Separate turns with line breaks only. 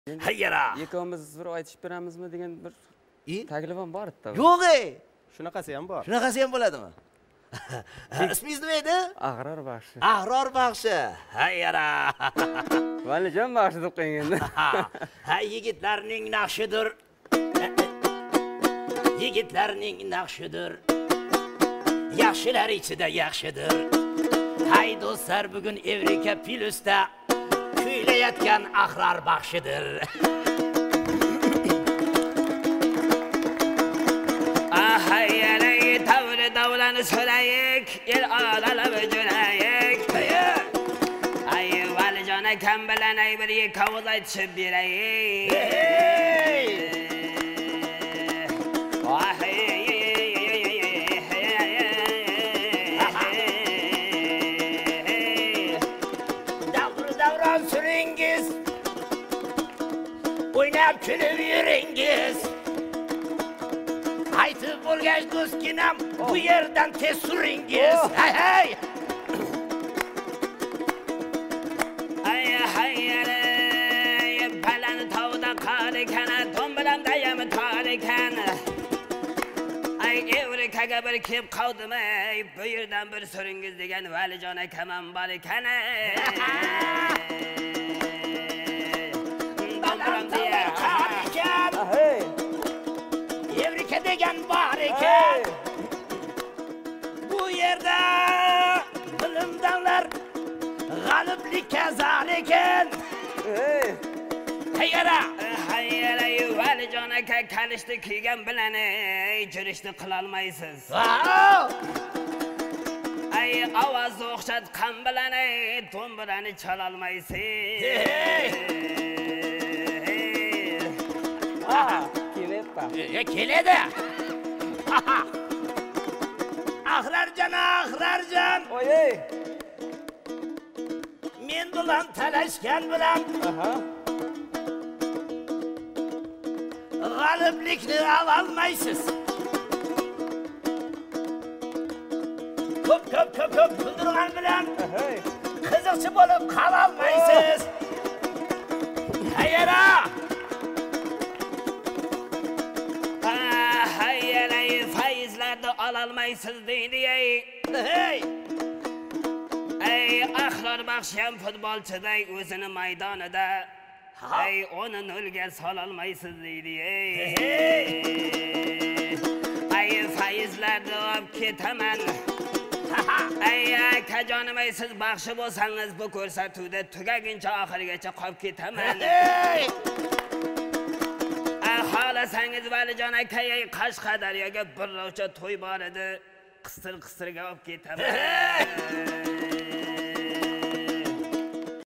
Hayyara.
Ikkovimiz bir aytib beramizmi degan bir taklifim bor edi.
Yo'q.
Shunaqasi ham bor.
Shunaqasi ham bo'ladimi? Ismingiz nima edi?
Ag'ror baxshi.
Ag'ror baxshi. Hayyara.
Valijon baxshi deb qo'ygan.
Ha, yigitlarning naqshidir. Yigitlarning naqshidir. Yaxshilar ichida yaxshidir. Hay do'stlar, bugun Evrika Plusda kuylayotgan Ag'ror baxshidir. Hayyara, davlanı so'rayik, el olalab jo'nayik. Ay valijon akam bilan bir ikkovuz aytishib berayik. Davron suringiz, o'ynab kulib yuringiz. Aytib bo'lgach do'stginam, bu yerdan tez suringiz. Hey! Ay, baland tog'da qor ekan, to'mbilam dayam tor ekan. Ay, Evrikaga bir kelib qoldim, bu yerdan bir suringiz degan Valijon akam ham bor ekan. To'mbilam dayam tor ekan. Evrika degan bor ekan. Bu yerda bilimdanlar g'aliblikka zor ekan. Hayyara, Valijon aka kalishni kiygan bilan yurishni qila olmaysiz. Ay, ovozni o'xshatgan bilan to'mbirani chala olmaysiz. Keledi. Ag'rorjon.
Oy.
Men bilan talashgan bilan g'aliblikni ololmaysiz. Ko'p kuldirgan bilan qiziqchi bo'lib qola olmaysiz. Hayyara. Faizlarni ololmaysiz deydi. Hey! Ey, Ag'ror baxshi ham futbolchiday o'zini maydonida. Ey, uni nolga sololmaysiz deydi. Ey, faizlarni olib ketaman. Ey, akajonim, siz baxshi bo'lsangiz bu ko'rsatuvda tugaguncha oxirigacha qolib ketaman. Xohlasangiz Valijon aka, Qashqadaryoga bir ro'cha to'y bor edi. Qistir-qistirga olib ketaman.